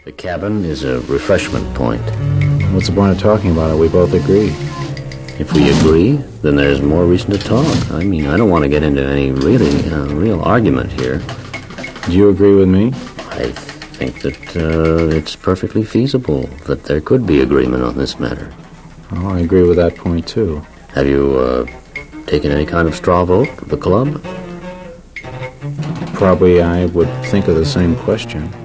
The cabin is a refreshment point. What's the point of talking about it? We both agree. If we agree, then there's more reason to talk. I mean, I don't want to get into any real argument here. Do you agree with me? I think that it's perfectly feasible that there could be agreement on this matter. Oh, I agree with that point, too. Have you taken any kind of straw vote with the club? Probably I would think of the same question.